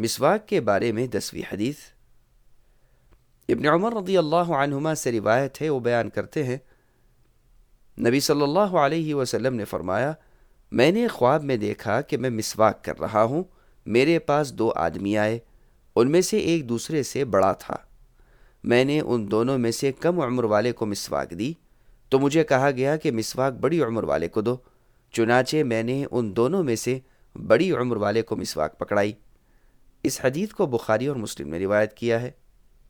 मिसवाक के बारे में 10वीं हदीस। इब्न उमर रज़ियल्लाहु अन्हुमा से रिवायत है, वो बयान करते हैं, नबी सल्लल्लाहु अलैहि वसल्लम ने फरमाया, मैंने ख्वाब में देखा कि मैं मिसवाक कर रहा हूँ। मेरे पास 2 आदमी आए, उनमें से एक दूसरे से बड़ा था। मैंने उन दोनों में से कम उम्र वाले को मिसवाक दी तो मुझे कहा गया कि मिसवाक बड़ी उम्र वाले को दो। चुनाचे मैंने उन दोनों में से बड़ी उम्र वाले को मिसवाक पकड़ाई। इस हदीस को बुखारी और मुस्लिम ने रिवायत किया है।